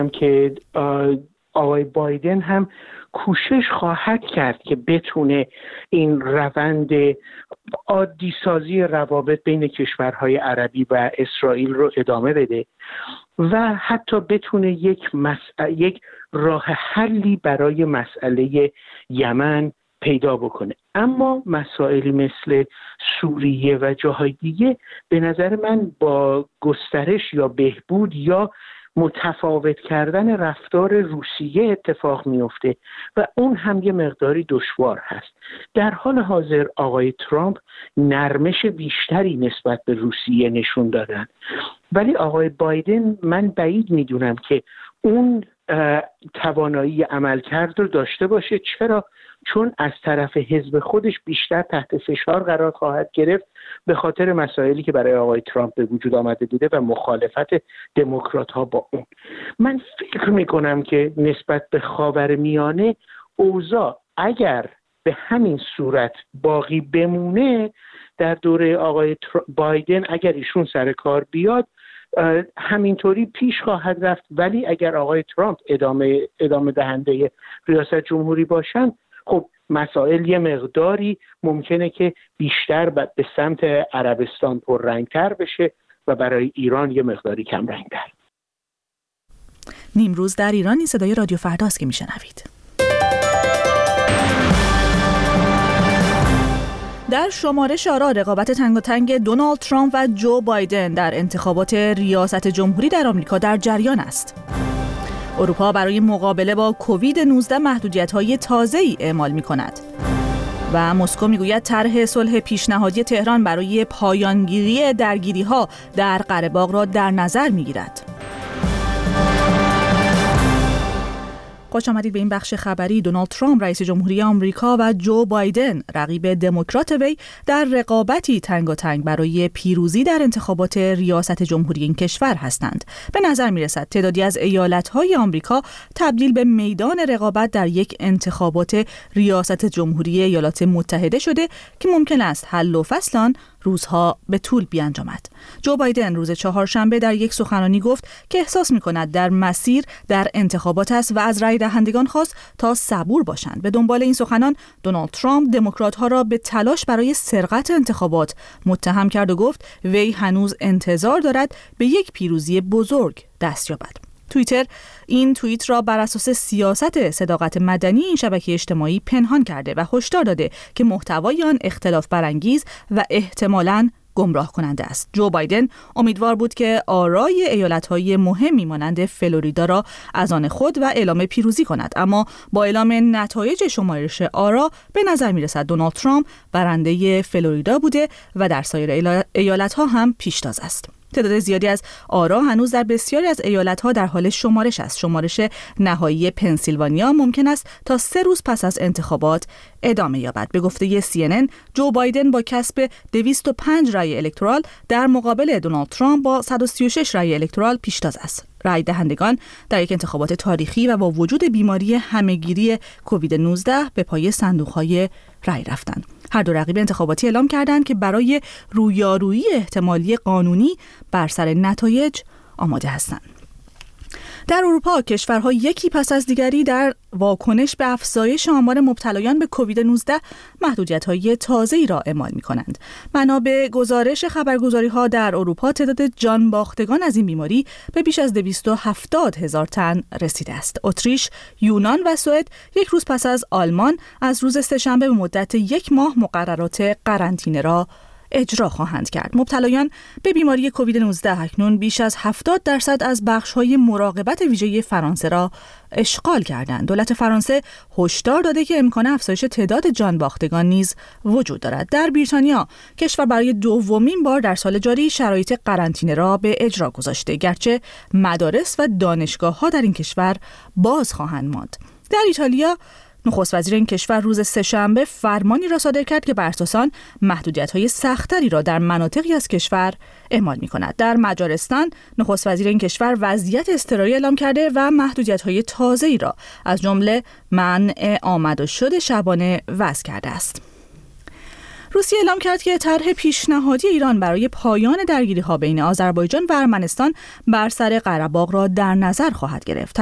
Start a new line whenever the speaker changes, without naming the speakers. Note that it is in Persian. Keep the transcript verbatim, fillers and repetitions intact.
که آقای بایدن هم کوشش خواهد کرد که بتونه این روند عادی سازی روابط بین کشورهای عربی و اسرائیل رو ادامه بده و حتی بتونه یک مسئله، یک راه حلی برای مسئله یمن پیدا بکنه. اما مسائلی مثل سوریه و جاهای دیگه به نظر من با گسترش یا بهبود یا متفاوت کردن رفتار روسیه اتفاق میفته و اون هم یه مقداری دشوار هست. در حال حاضر آقای ترامپ نرمش بیشتری نسبت به روسیه نشون دادن، ولی آقای بایدن من بعید میدونم که اون توانایی عملکرد رو داشته باشه. چرا؟ چون از طرف حزب خودش بیشتر تحت فشار قرار خواهد گرفت به خاطر مسائلی که برای آقای ترامپ به وجود آمده بوده و مخالفت دموکرات ها با اون. من فکر میکنم که نسبت به خاورمیانه اوضاع اگر به همین صورت باقی بمونه در دوره آقای بایدن، اگر ایشون سر کار بیاد همینطوری پیش خواهد رفت، ولی اگر آقای ترامپ ادامه ادامه دهنده ریاست جمهوری باشن، خب مسائل یه مقداری ممکنه که بیشتر به سمت عربستان پررنگتر بشه و برای ایران یه مقداری کم رنگتر.
نیمروز در ایران، صدای رادیو فرداست که میشنوید. در شمارش آرا رقابت تنگاتنگ دونالد ترامپ و جو بایدن در انتخابات ریاست جمهوری در آمریکا در جریان است. اروپا برای مقابله با کووید نوزده محدودیت‌های تازه‌ای اعمال می‌کند و مسکو می‌گوید طرح صلح پیشنهادی تهران برای پایانگیری درگیری‌ها در قره‌باغ را در نظر می‌گیرد. خوش آمدید به این بخش خبری. دونالد ترامپ رئیس جمهوری آمریکا و جو بایدن رقیب دموکرات وی در رقابتی تنگاتنگ برای پیروزی در انتخابات ریاست جمهوری این کشور هستند. به نظر می‌رسد تعدادی از ایالت‌های آمریکا تبدیل به میدان رقابت در یک انتخابات ریاست جمهوری ایالات متحده شده که ممکن است حل و فصل آن روزها به طول بیانجامد. جو بایدن روز چهارشنبه در یک سخنرانی گفت که احساس می‌کند در مسیر در انتخابات است و از رای دهندگان خواست تا صبور باشند. به دنبال این سخنان دونالد ترامپ دموکرات‌ها را به تلاش برای سرقت انتخابات متهم کرد و گفت وی هنوز انتظار دارد به یک پیروزی بزرگ دست یابد. توییتر این توییت را بر اساس سیاست صداقت مدنی این شبکه اجتماعی پنهان کرده و هشدار داده که محتوای آن اختلاف برانگیز و احتمالاً گمراه کننده است. جو بایدن امیدوار بود که آرای ایالت‌های مهمی مانند فلوریدا را از آن خود و اعلام پیروزی کند، اما با اعلام نتایج شمارش آرا به نظر می‌رسد دونالد ترامپ برنده فلوریدا بوده و در سایر ایالت‌ها هم پیشتاز است. تعداد زیادی از آرا هنوز در بسیاری از ایالت‌ها در حال شمارش است. شمارش نهایی پنسیلوانیا ممکن است تا سه روز پس از انتخابات ادامه یابد. به گفته سی ان ان جو بایدن با کسب دویست و پنج رای الکترال در مقابل دونالد ترامپ با صد و سی و شش رای الکترال پیشتاز است. رای دهندگان در یک انتخابات تاریخی و با وجود بیماری همه‌گیری کووید نوزده به پای صندوق‌های رای رفتند. هر دو رقیب انتخاباتی اعلام کردند که برای رویارویی احتمالی قانونی بر سر نتایج آماده هستند. در اروپا کشورها یکی پس از دیگری در واکنش به افزایش آمار مبتلایان به کووید نوزده محدودیت‌های تازه‌ای را اعمال می‌کنند. بنا به گزارش خبرگزاری‌ها در اروپا تعداد جان باختگان از این بیماری به بیش از دویست و هفتاد هزار تن رسیده است. اتریش، یونان و سوئد یک روز پس از آلمان از روز سه‌شنبه به مدت یک ماه مقررات قرنطینه را اجرا خواهند کرد. مبتلایان به بیماری کووید نوزده اکنون بیش از هفتاد درصد از بخش‌های مراقبت ویژه فرانسه را اشغال کردند. دولت فرانسه هشدار داده که امکان افزایش تعداد جان باختگان نیز وجود دارد. در بریتانیا کشور برای دومین بار در سال جاری شرایط قرنطینه را به اجرا گذاشته، گرچه مدارس و دانشگاه‌ها در این کشور باز خواهند ماند. در ایتالیا نخست وزیر این کشور روز سه‌شنبه فرمانی را صادر کرد که بر اساس آن محدودیت‌های سخت‌تری را در مناطقی از کشور اعمال می‌کند. در مجارستان نخست وزیر این کشور وضعیت اضطراری اعلام کرده و محدودیت‌های تازه‌ای را از جمله منع آمد و شد شبانه وضع کرده است. روسیه اعلام کرد که طرح پیشنهادی ایران برای پایان درگیری‌ها بین آذربایجان و ارمنستان بر سر قره باغ را در نظر خواهد گرفت.